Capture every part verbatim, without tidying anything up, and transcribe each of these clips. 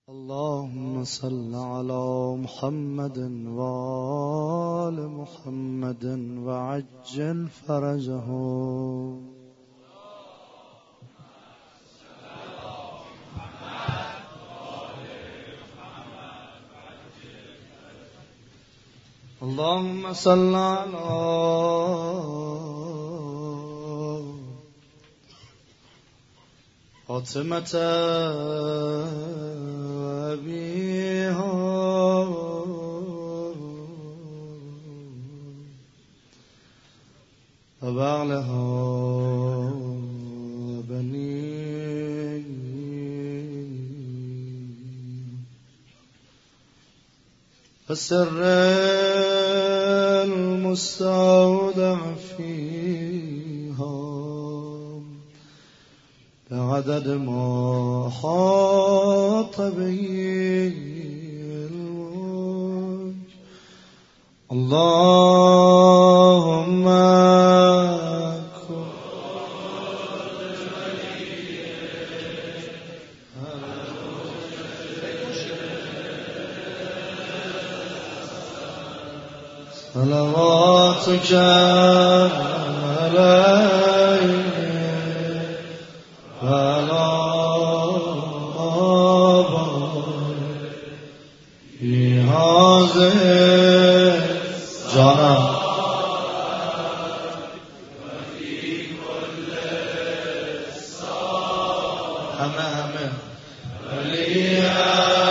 اللهم صل على محمد وآل محمد وعجل فرجه. اللهم صل على فاطمة أبيها وبعلها بني فسر المستودع فيها بعدد ما حاط به الملك. اللهم كن صلواتك عليه وعلى آبائه في هذه جانا وفي كل ساعة همه همه وليا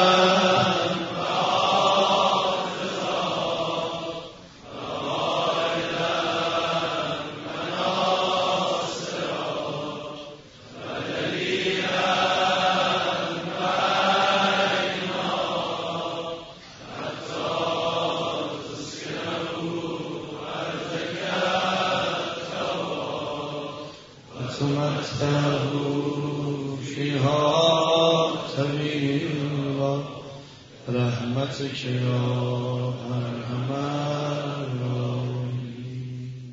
فيها طويلا رحمتك يا أرحم الراحمين.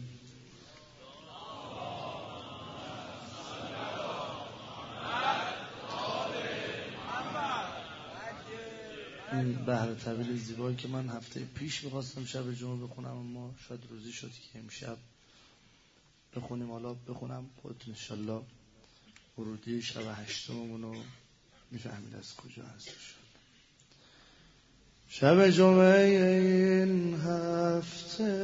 این بحر طویل زیبایی که من هفته پیش می‌خواستم شب جمعه بخونم اما شاید روزی شد که امشب بخونیم. حالا بخونم خودتون انشالله ورودی شب هشتمونو میفهمید از کجا هستش. شب جمعه این هفته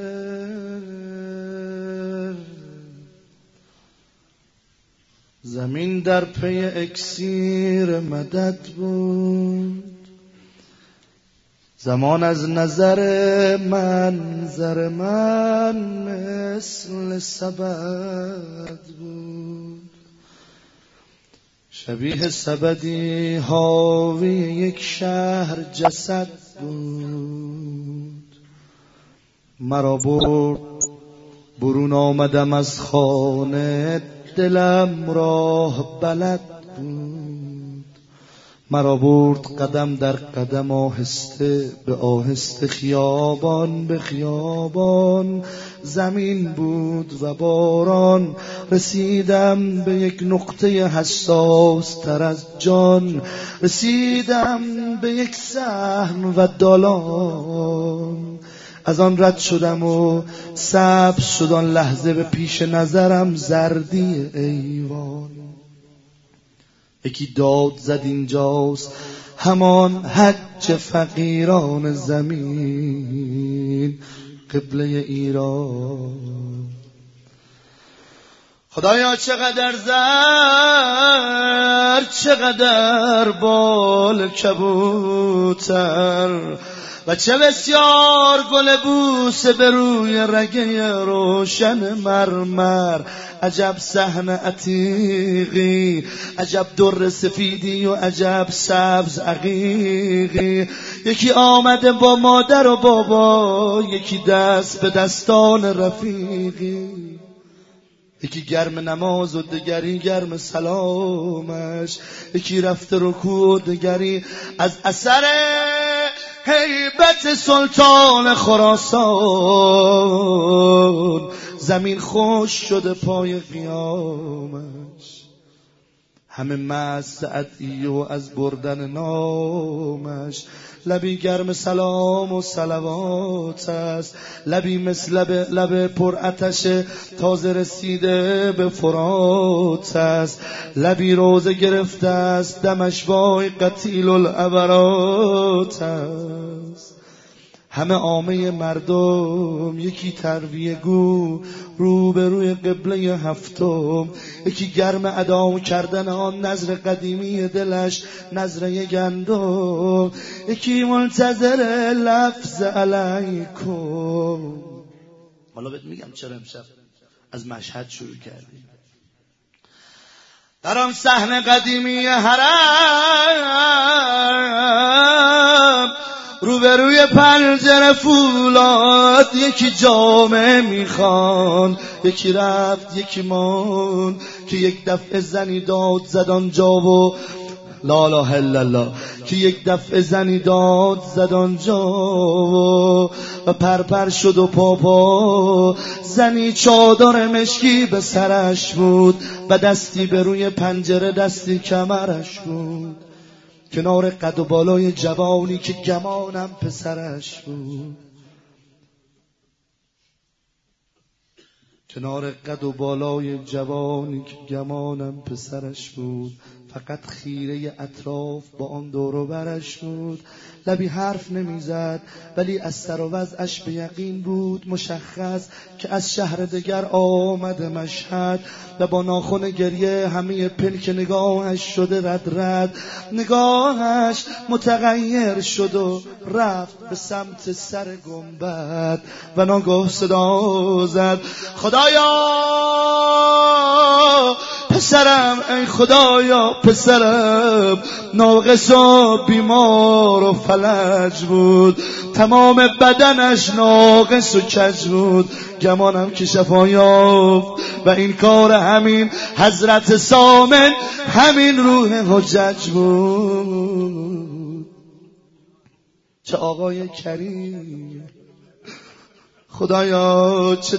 زمین در پی اکسیر مدد بود. زمان از نظر منظر من مثل سبد بود. شبیه سبدی حاوی یک شهر جسد بود. مرا برد برون آمدم از خانه، دلم راه بلد بود. مرا برد قدم در قدم آهسته به آهسته، خیابان به خیابان زمین بود و باران. رسیدم به یک نقطه حساس تر از جان، رسیدم به یک صحن و دالان. از آن رد شدم و سبز شد آن لحظه به پیش نظرم زردی ایوان. یکی داد زد اینجاست همان حج فقیران زمین، قبله ایران. خدایا چقدر زر، چقدر بال کبوتر و چه بسیار گل بوسه به روی رگه روشن مرمر. عجب صحن عتیقی، عجب در سفیدی و عجب سبز عقیقی. یکی آمده با مادر و بابا، یکی دست به دستان رفیقی. یکی گرم نماز و دگری گرم سلامش. یکی رفته رکوع و دگری از اثر هیبت سلطان خراسان. زمین خوش شده پای قیامش. همه مست سعدی و از بردن نامش. لبی گرم سلام و صلوات است، لبی مثل لب, لب پر آتش تازه رسیده به فرات است. لبی روزه گرفته است، دمش وای قتیل العبرات است. همه عامه مردم یکی ترویه گو رو به روی قبله هفتم، یکی گرم ادا کردن آن نظر قدیمی دلش نظره گندم، یکی منتظر لفظ علیکم. حالا بهت میگم چرا امشب از مشهد شروع کردیم. در آن صحن قدیمی حرم روبروی پنجره فولاد یکی جامه میخوان، یکی رفت یکی مان که یک دفعه زنی داد زد آنجا و لا اله الا الله، که یک دفعه زنی داد زد آنجا و پرپر شد و پاپا. زنی چادر مشکی به سرش بود و دستی به روی پنجره دستی کمرش بود. کنار قد و بالای جوانی که گمانم پسرش بود، کنار قد و بالای جوانی که گمانم پسرش بود. فقط خیره اطراف با آن دور و برش بود. لبی حرف نمیزد ولی از سر و وضعش به یقین بود مشخص که از شهر دگر آمده مشهد و با ناخن گریه همه پلک نگاهش شده رد رد. نگاهش متغیر شد و رفت به سمت سر گنبد و ناگاه صدا زد خدایا پسرم، ای خدایا پسرم. ناقص و بیمار و فلج بود، تمام بدنش ناقص و کج بود. گمانم که شفا یافت و این کار همین حضرت سامن، همین روح حجج بود. چه آقای کریم، خدایا چه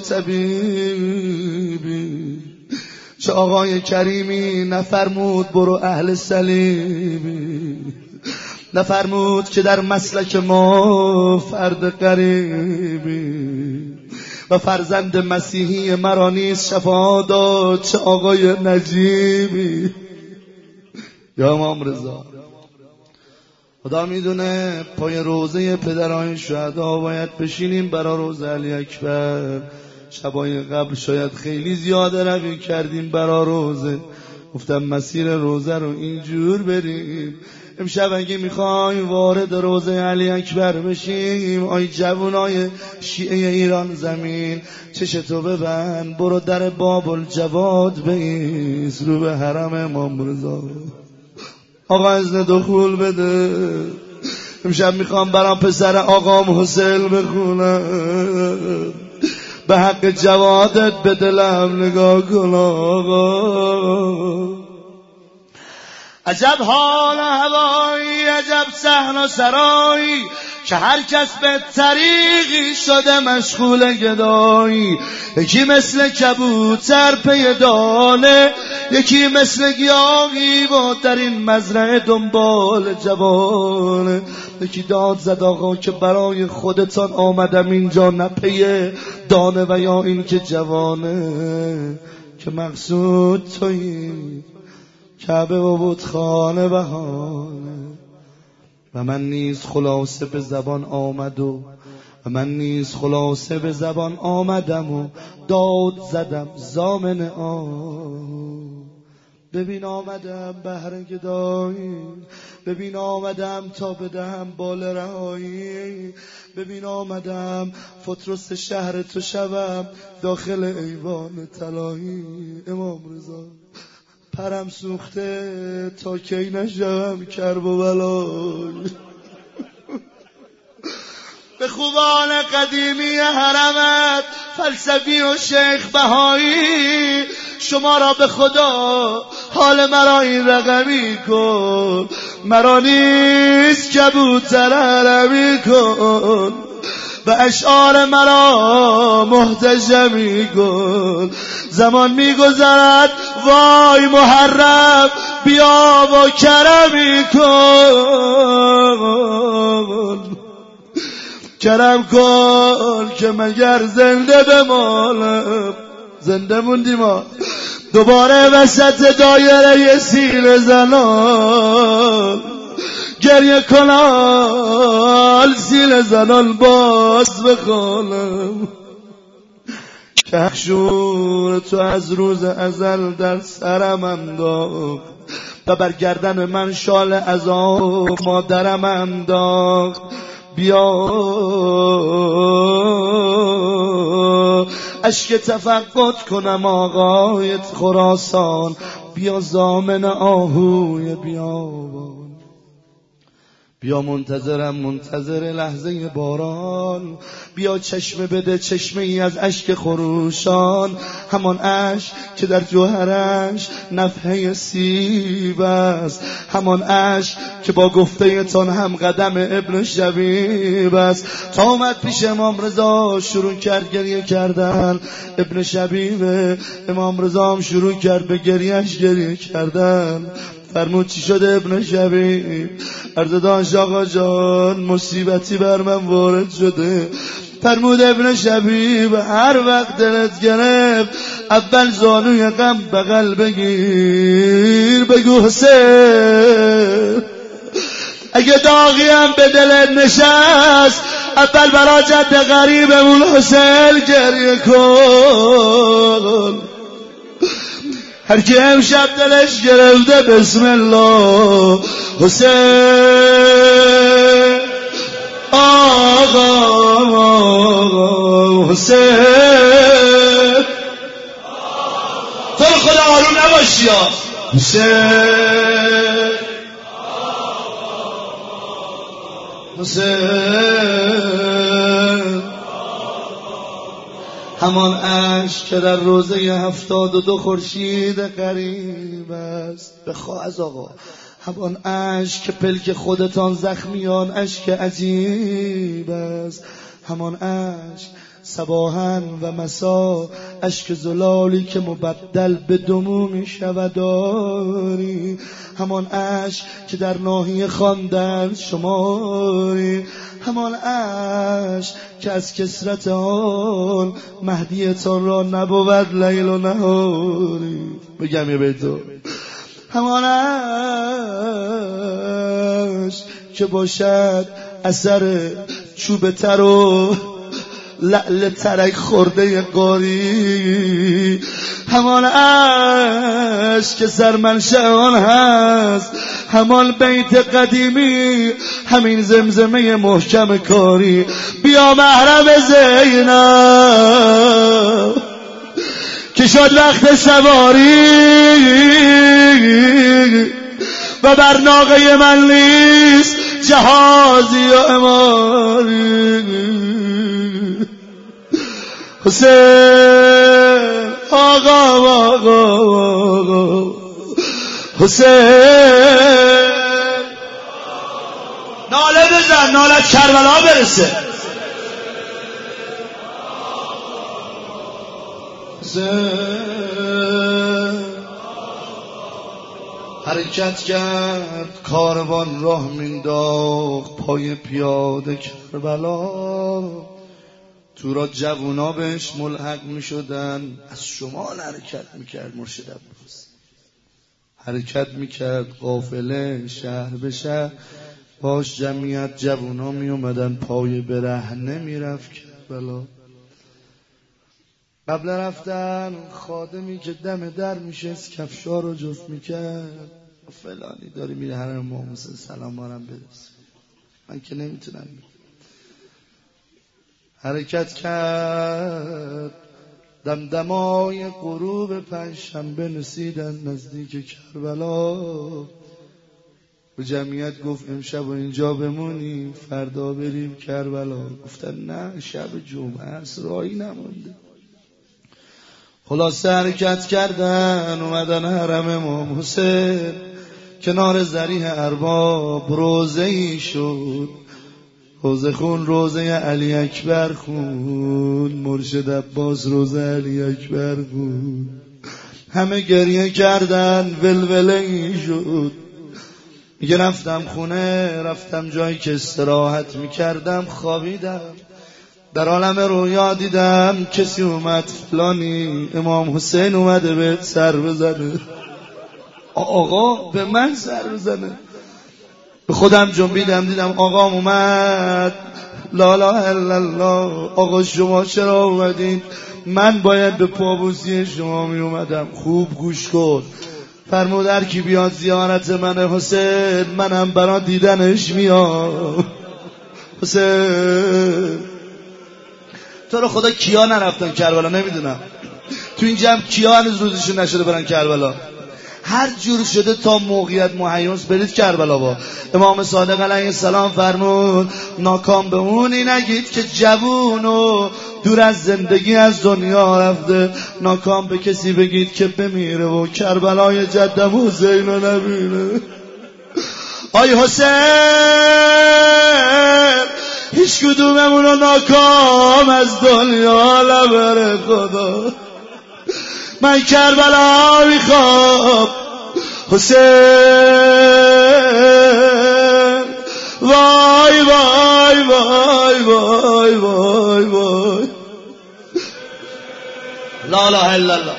طبیبی، چه آقای کریمی. نفرمود برو اهل سلیمی، نفرمود که در مسلک ما فرد قریبی و فرزند مسیحی مرا نیز شفا داد. چه آقای نجیبی. یا امام رضا، خدا میدونه پای روزه پدران شهدا باید بشینیم برا روزه علی اکبر. شبای قبل شاید خیلی زیاده روی کردیم برا روزه، گفتم مسیر روزه رو اینجور بریم. امشب اگه میخوایم وارد روزه علی اکبر بشیم، آی جوانای شیعه ایران زمین، چشتو ببند برو در باب الجواد بایست رو به حرم امام رضا. آقا اذن دخول بده. امشب میخوام برام پسر آقام حسین بخونم، به حق جوادت به دلم نگاه کن آقا. عجب حال هوایی، عجب صحن و سرایی، که هر کس به طریقی شده مشغول گدایی. یکی مثل کبوتر پی دانه، یکی مثل گیاهی و در این مزرعه دنبال جوانه. یکی داد زد آقا که برای خودتان آمدم اینجا، نه پی دانه و یا این که جوانه، که مقصود تویی کعبه و بتخانه بهانه. و من نیز خلاصه به زبان آمد و و من نیز خلاصه به زبان آمدم و داد زدم زامن آن. ببین آمدم بهر گدایی، ببین آمدم تا بدهم بال رهایی، ببین آمدم فترس شهر تو شوم داخل ایوان طلایی. امام رضا پرم سوخته تا کی نشوم کرب و بلای. به خوبان قدیمی حرمت فلسفی و شیخ بهایی، شما را به خدا حال مرا این رقمی کن، مرا نیست کبوتر عربی کن، و اشعار مرا محتشمی کن. زمان میگذرد وای محرم، بیا و کرمی کن، کرم کن که مگر زنده بمانم. زنده موندیم ما دوباره وسط دایره سیل زنان، گریه کنال سیل زنان باز بخونم. که شور تو از روز ازل در سرم انداخت و بر گردن من شال عذاب مادرم انداخت. بیا اشک تفقد کنم آقای خراسان، بیا ضامن آهوی بیابان. بیا منتظرم منتظر لحظه باران، بیا چشمه بده چشمه ای از اشک خروشان، همان اشک که در جوهرش نفحه سیب است، همان اشک که با گفته تان هم قدم ابن شبیب است. تا اومد پیش امام رضا شروع کرد گریه کردن، ابن شبیب امام رضا هم شروع کرد به گریهش گریه کردن. فرمود چی شده ابن شبیب؟ عرض داشت آقا جان مصیبتی بر من وارد شده. فرمود ابن شبیب هر وقت دلت گرفت اول زانوی غم بغل بگیر، بگو حسین. اگه داغی هم به دلت نشست اول برا جد غریبمون حسین گریه کن. هر کی امشب دلش گرفته بسم الله حسین آقا حسین. تو خدا آروم نباشی یا حسین حسین. همان اشک که در روزه هفتاد و دو خورشید قریب است. بخواه از آقا همان اشک که پلک خودتان زخمیان اشک عجیب است. همان اشک صباحن و مسا اشک زلالی که مبدل به دمو می شود داری. همان اشک که در ناحیه خواندن شماری. همان اشک که از کثرت آن مهدیتان را نبود لیل و نهاری. بگم یه بیتو. همان اشک که باشد اثر چوب تر و لعل ترک خورده قاری. همان اشک که سرمنشأ آن هست همان بیت قدیمی، همین زمزمه محکم کاری. بیا محرم زینب که شد وقت سواری و بر ناقه من نیست جهازی و اماری. حسین آقا آقا آقا حسین. ناله بزن نالت کربلا برسه. حسین حرکت کرد کاروان راه مینداخت پای پیاده کربلا. تو را جوونا بهش ملحق می شدن. از شمال حرکت می کرد مرشد عباس، حرکت می کرد قافله شهر به شهر، باش جمعیت جوونا می اومدن پای برهنه می رفت کربلا. قبل رفتن خادمی که دم در می شست کفشا رو جفت می کرد. فلانی داری میره حرم امام حسین سلام بارم برس، من که نمیتونم. حرکت کرد دمدمای غروب پنجشنبه نسیدن نزدیک کربلا. به جمعیت گفت امشب و اینجا بمونیم فردا بریم کربلا. گفتن نه شب جمعه است راهی نمونده. خلاصه حرکت کردن اومدن حرم امام حسین. کنار ذریح ارباب روزه ای شد، روزه خون روزه علی اکبر خون، مرشد عباس روزه علی اکبر خون. همه گریه کردن، ولوله ای شد. میگه رفتم خونه، رفتم جایی که استراحت میکردم، خوابیدم. در عالم رویا دیدم کسی اومد، فلانی امام حسین اومده بهت سر بزنه. آقا به من سر بزنه. به خودم جنبیدم، دیدم آقا اومد. لا لا الا الله. آقا شما چرا اومدید؟ من باید به پابوسی شما می اومدم. خوب گوش کن. فرمود هر کی بیاد زیارت من حسین، منم برا دیدنش میام. حسین تو رو خدا کیا نرفتن کربلا؟ نمیدونم تو این جمع کیا هنوز روزشون نشده برن کربلا؟ هر جور شده تا موقعیت مهیاس برید کربلا. با امام صادق علیه السلام فرمود ناکام به اونی نگید که جوون و دور از زندگی از دنیا رفته، ناکام به کسی بگید که بمیره و کربلای جدم حسین رو نبینه. آی حسین هیچ کدوممون رو ناکام از دنیا نبره خدا. من کربلا میخوام حسین. وای وای وای وای وای وای. لا اله الا الله.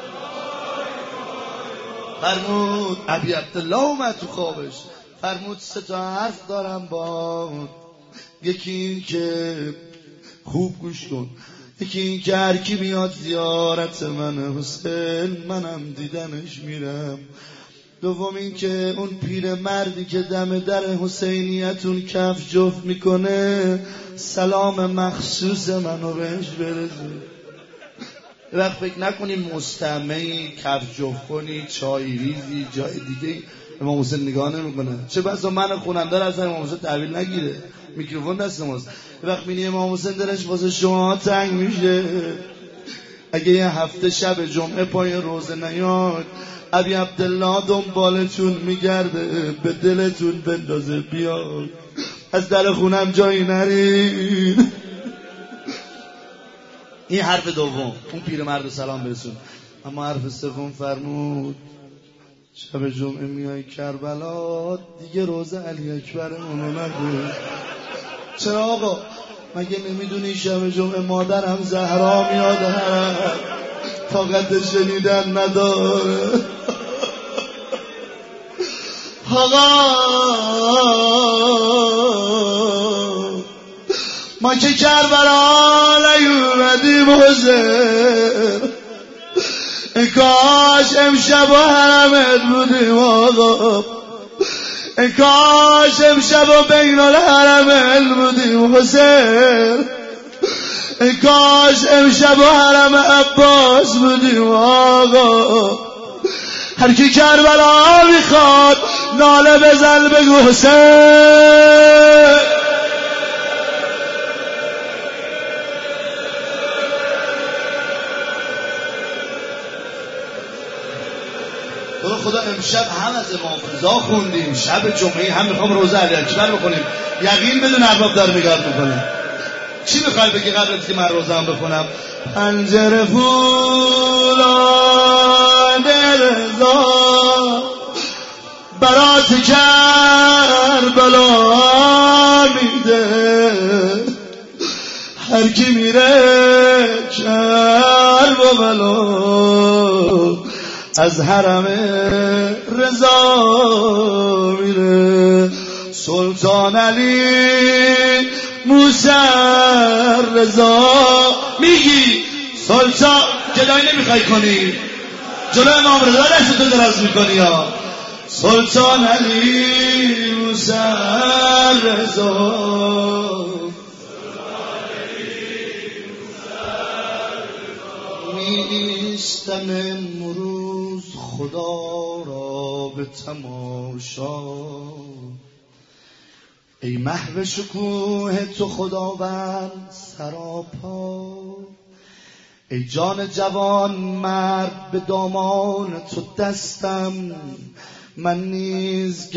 فرمود ابی عبدالله اومد تو خوابش، فرمود سه تا حرف دارم با یکی این که خوب گوش کن، یکی این که هر کی بیاد زیارت من حسین منم دیدنش میرم. دوم این که اون پیر مردی که دم در حسینیتون کف جفت میکنه سلام مخصوص منو بهش برسه. وقت فکر نکنی مستمعی کف جفت کنی چای ریزی جای دیگه امام حسین نگاه نمیکنه. چه بسا من خوننده از امام حسین تحویل نگیره، میکروفون دست ماست. وقت میبینی امام حسین دلش واسه شما تنگ میشه. اگه یه هفته شب جمعه پای روزه نیاد ابی عبدالله دنبالتون میگرده به دلتون بندازه بیاد. از در خونم جایی نرین. این حرف دوم، اون پیرمرد سلام برسون. اما حرف سوم فرمود شب جمعه میای کربلا دیگه روزه علی اکبرمونو نگو. چرا آقا؟ مگه نمیدونی شب جمعه مادرم زهرا میاد طاقت شنیدن نداره؟ آقا ما که کربلا نیومدیم حسین، ای کاش امشب و حرمت بودیم آقا، ای کاش امشب و بین الحرمین بودیم حسین، ای کاش امشب و حرم عباس بودیم آقا. هر کی کربلا میخواد ناله بزن بگو حسین. تو خدا امشب هم از امام رضا خوندیم، شب جمعه هم میخوام روزه علی اکبر بخونیم. یقین بدون ارباب داره نگاه میکنه. چی میخوای بگی قبل از که من روزه هم بخونم؟ پنجره فولاد رضا برات کربلا میده، هر کی میره کربلا از حرم رضا میره. سلطان علی موسی رضا میگی سلطان جدایی نمیخوای کنی جلو امام رضا دستتو دراز میکنی یا سلطان علی موسی رضا میستم امروز خدا را به تماشا، ای محو شکوه تو خداوند سراپا، ای جان جوان مرد به دامان تو دستم، من نیز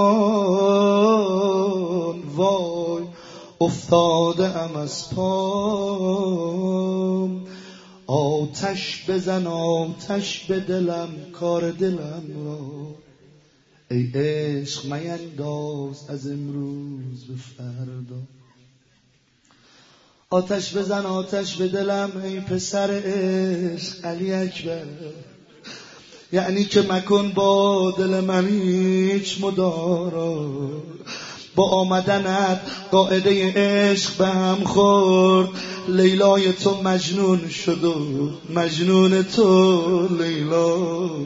گمان وای افتاده ام از پام. آتش بزن آتش به دلم کار دلم را، ای عشق مینداز از امروز به فردا. آتش بزن آتش به دلم ای پسر عشق علی اکبر، یعنی که مکن با دل من هیچ مدارا. با آمدنت قاعده عشق به هم خورد، لیلای تو مجنون شد و مجنون تو لیلا.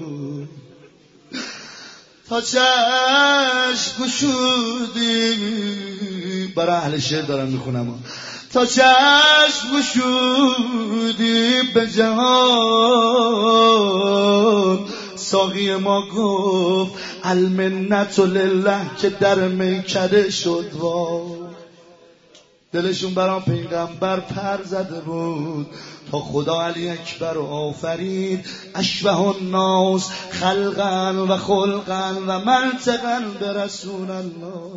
تا چشم گشودی، برای اهل شعر دارم میخونم، تا چشم گشودی به جهان، ساقی ما گفت المنت لله که در میکده شد وا. دلشون برام پیغمبر پر زده بود تا خدا علی اکبر رو آفرید، اشبه الناس خلقا و خلقا و منطقا به رسول الله.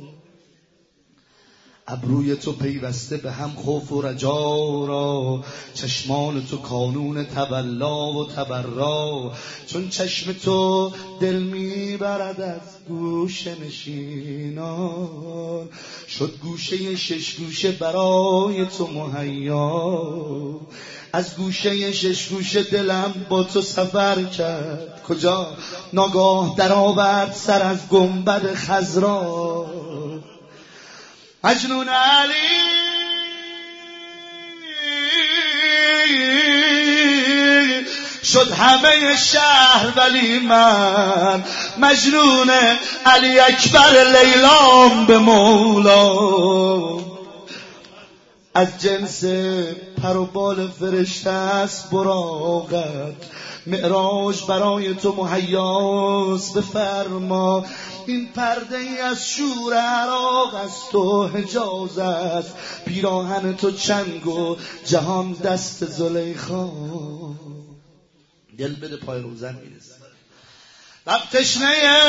ابروی تو پیوسته به هم خوف و رجا را، چشمان تو کانون تولا و تبرا. چون چشم تو دل میبرد از گوشه نشینان، شد گوشه شش گوشه برای تو مهیا. از گوشه شش گوشه دلم با تو سفر کرد، کجا ناگاه در آورد سر از گنبد خضرا. مجنون علی شد همه شهر، ولی من مجنون علی اکبر لیلام به مولا. از جنس پر و بال فرشته است براقت، معراج برای تو مهیاست بفرما. این پرده ای از شور عراق از تو حجاز است، پیراهن تو چنگ و جهان دست زلیخا. دل بده پای روزن میرسه. لب تشنه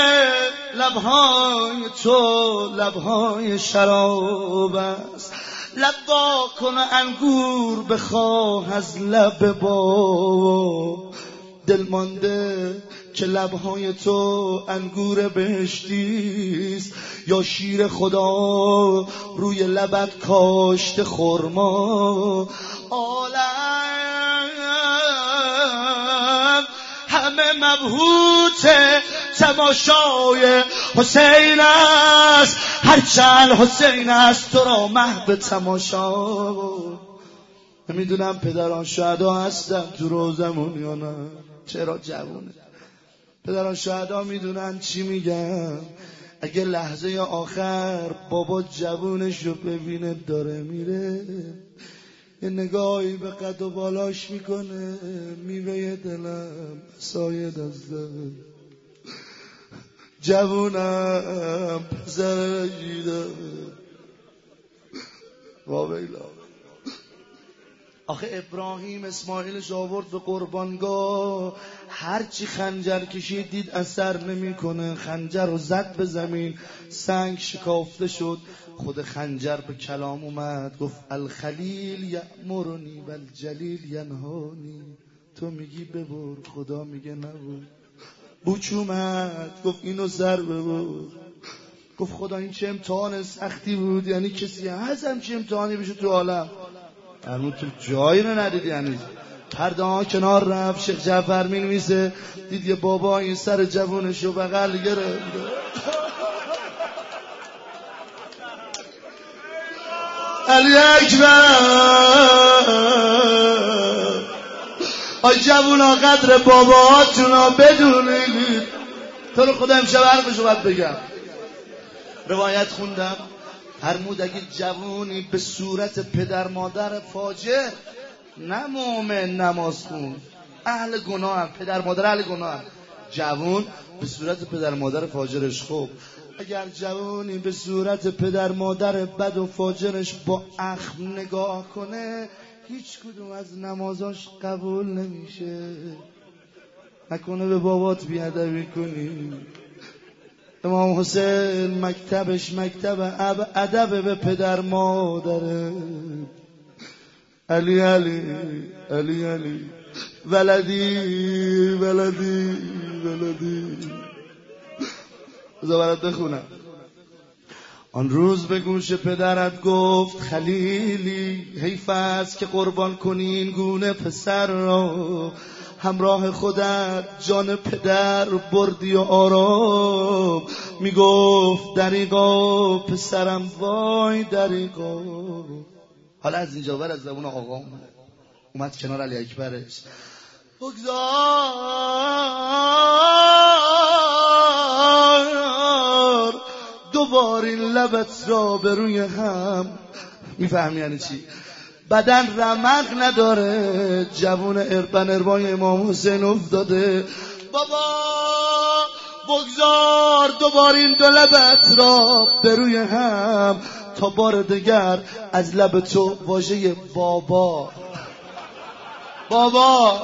لبهای تو لبهای شراب است، لب وا کن انگور بخواه از لب با. دل مانده که لبهای تو انگور بهشتیست، یا شیر خدا روی لبت کاشته خرما. عالم همه مبهوت تماشای حسین است، هرچند حسین است تو را محو تماشا. نمیدونم پدران شهدا هستن تو روزمون یا نه، چرا جوونه؟ پدران شهدا میدونن چی میگم؟ اگه لحظه آخر بابا جوونشو ببینه داره میره، یه نگاهی به قد و بالاش میکنه، میوه دلم سایه دستم، جوونم پسر رشیدم واویلا. آخه ابراهیم اسماعیلش آورد به قربانگاه، هرچی خنجر کشید دید اثر نمیکنه، خنجر رو زد به زمین، سنگ شکافته شد. خود خنجر به کلام اومد، گفت الخلیل یأمرنی والجلیل ینهانی. تو میگی ببر، خدا میگه نبر. بوچ اومد گفت اینو سر ببر. گفت خدا این چه امتحان سختی بود، یعنی کسی هست همچه امتحانی بشه تو عالم؟ هنوز تو جایی رو ندیدی هنوز. پرده ها کنار رفت، شیخ جعفر می نویسه دید یه بابا این سر جوونش رو بغل گرفت. علی اکبر آی جوونا قدر باباتونا بدونید. تو رو خدا امشب حرفشو باید بگم. روایت خوندم فرمود اگه جوونی به صورت پدر مادر فاجر، نه مومن نماز خون، اهل گناه هم، پدر مادر اهل گناه هم، جوون به صورت پدر مادر فاجرش، خوب اگر جوونی به صورت پدر مادر بد و فاجرش با اخم نگاه کنه، هیچ کدوم از نمازاش قبول نمیشه. نکنه به بابات بیادبی کنی. امام حسین مکتبش مکتب ادب به پدر مادره. علی علی علی علی ولدی ولدی ولدی. بذار برات بخونم. آن روز به گوش پدرت گفت خلیلی حیف است که قربان کنی این گونه پسر را، همراه خودت جان پدر بردی و آرام. میگفت دریغا پسرم وای دریغا. حالا از اینجا بر از زبون آقا اومد اومد کنار علی اکبرش. بگذار دوبار این لبت را به روی هم. میفهمی یعنی چی؟ بدن رمق نداره، جوون اربن اربای امام حسین افتاده. بابا بگذار دوبار این دو لبت را به روی هم تا بار دیگر از لب تو واژه بابا بابا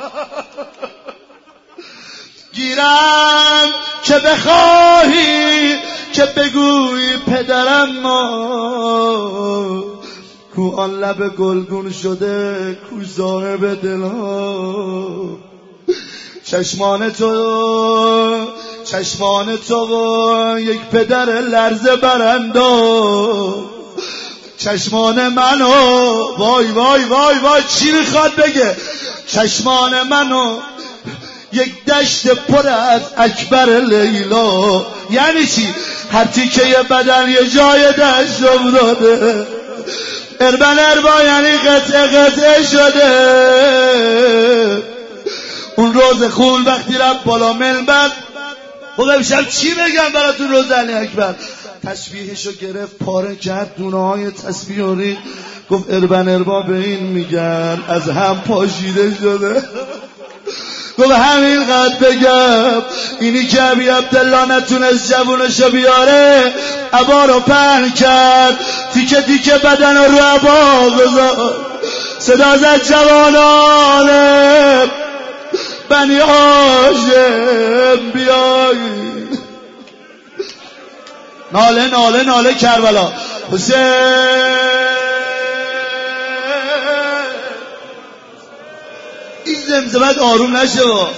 گیرم که بخواهی که بگویی پدرم ما، کو آن لب گلگون شده کو صاحب دلها. چشمان تو چشمان تو و یک پدر لرزه برانداز، چشمان منو وای وای وای وای چی میخواد بگه؟ چشمان منو یک دشت پر از اکبر لیلا. یعنی چی؟ هر تیکه یه بدن یه جای دشت افتاده. اربن اربا یعنی قطعه قطعه شده. اون روز خون وقتی رفت بالا منبر، خب امشب چی بگم براتون روز علی اکبر؟ تسبیحشو گرفت پاره کرد دونه های تسبیح و ریخت، گفت اربن اربا به این میگن از هم پاشیده شده. گفت همین قد بگم اینی که ابی عبدالله نتونست جوونشو بیاره، عبا رو پهن کرد، تیکه تیکه بدن رو عبا گذار. صدا زد جوانان بنی هاشم بیایی. ناله ناله ناله کربلا. حسین این زمزمت آروم نشه.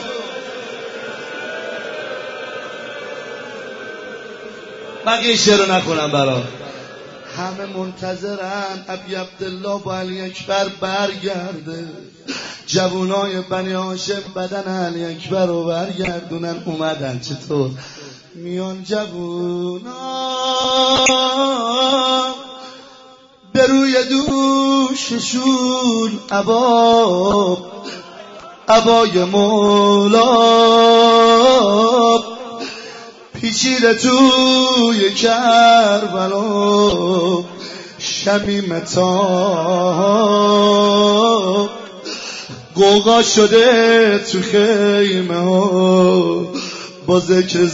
بقیه شعر رو نخونم برا. همه منتظرن ابی عبدالله با علی اکبر برگرده، جوانای بنی هاشم بدن علی اکبر رو برگردونن. اومدن چطور؟ میان جوونا به روی دوششون عبا عبای مولا پیچیده توی کربلا. شمیمتا گوگا شده تو خیمه ها با ذکر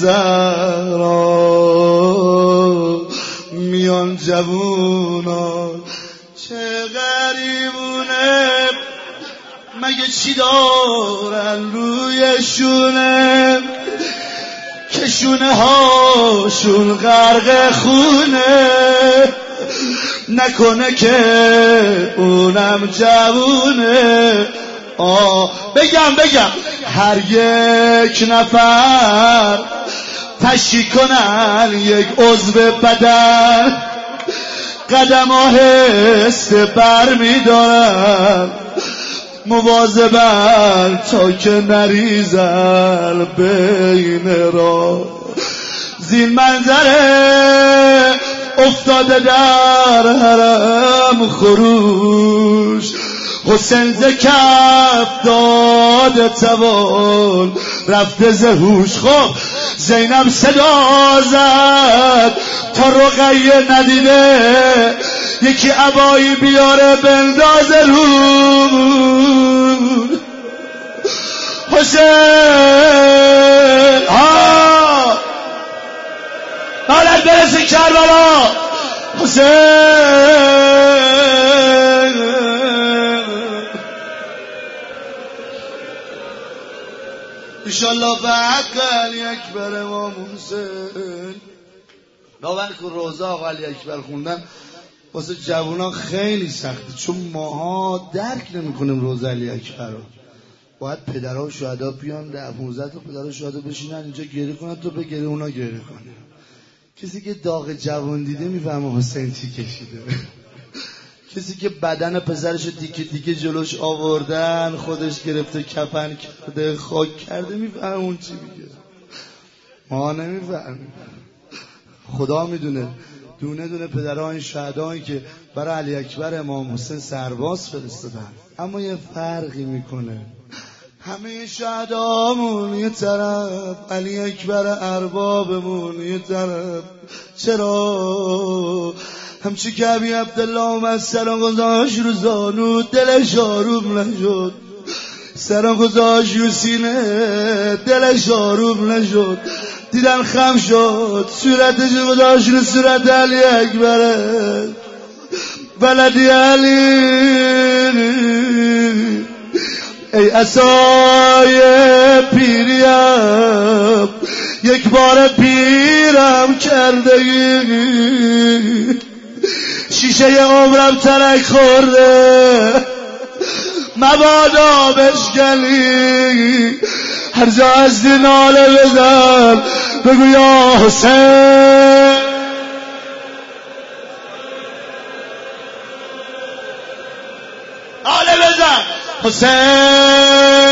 زهرا. میان جوونا چه غریبونه، مگه چی دارن روی شونه که شونه هاشون غرق خونه. نکنه که اونم جوونه. آه بگم بگم هر یک نفر تشی کنن یک عضو بدن، قدم آهسته بر می دارن، مواظبن تا که نریزن بین را. زین منظره افتاده در حرم خروش، حسین ز کف داده توان رفته ز هوش. خب زینب صدا زد تا رقیه ندیده، یکی عبایی بیاره بنداز رو. حسین ها حالت برسه کربلا. حسین انشالله به حق علی اکبر امام حسین. باور کن روزا آقا علی اکبر خوندن واسه جوونا خیلی سخته، چون ماها درک نمی‌کنیم روز علی اکبر رو. باید پدرها و شهدا بیان ده پونزده تا پدرها و شهدا بشینن اینجا گریه کنن، تو به گریه اونا گریه کنی. کسی که داغ جوان دیده میفهمه حسین چی کشیده. کسی که بدن پسرش دیگه دیگه جلوش آوردن، خودش گرفته کفن کرده خاک کرده، میفهمه اون چی میگه. ما نمیفهمیم. خدا میدونه دونه دونه پدرها این شهدایی که برای علی اکبر امام حسین سرباز فرستادن، اما یه فرقی میکنه. همه شهدامون یه طرف، علی اکبر اربابمون یه طرف. چرا؟ همچی که ابی عبدالله اومد سران گذاشت رو زانو، دلش آروم نشد. سران گذاشت رو سینه، دلش آروم نشد. دیدن خم شد، صورتش گذاشت رو صورت علی اکبره. بلدی علی ای عصای پیریم، یک بار پیرم کرده، شیشه عمرم ترک خورده، مبادا بشکنی. هر جا از دی ناله بزن بگو یا حسین. ناله بزن حسین.